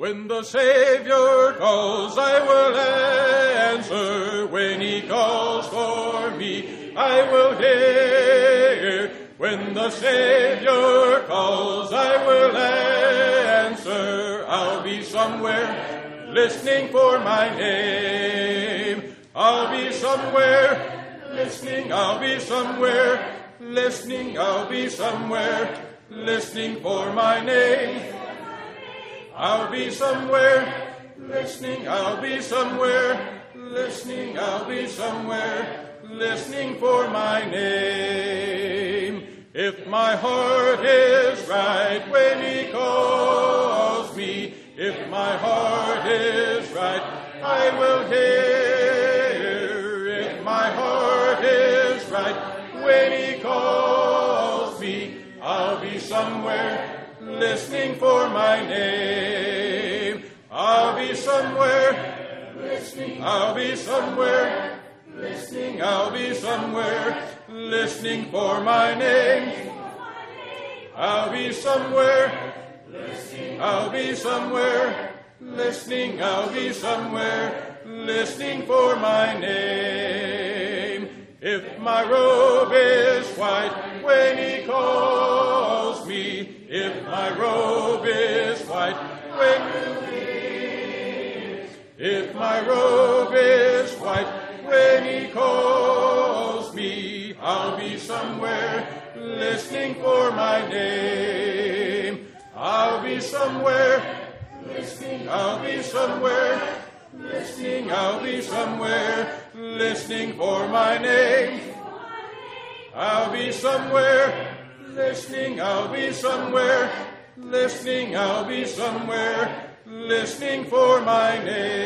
When the Savior calls, I will answer. When he calls for me, I will hear. When the Savior calls, I will answer. I'll be somewhere listening for my name. I'll be somewhere listening. I'll be somewhere listening. I'll be somewhere listening for my name. I'll be somewhere listening. I'll be somewhere listening. I'll be somewhere listening for my name. If my heart is right when he calls me, if my heart is right, I will hear. If my heart is right when he calls me, I'll be somewhere listening for my name. I'll be somewhere listening. I'll be somewhere listening. I'll be somewhere listening for my name. I'll be somewhere listening. I'll be somewhere listening. I'll be somewhere listening for my name. If my robe is white when he calls me, if my robe is white when you leave, if my robe is white when he calls me, I'll be somewhere listening for my name. I'll be somewhere listening. I'll be somewhere listening. I'll be somewhere listening for my name. I'll be somewhere listening. I'll be somewhere listening. I'll be somewhere listening for my name.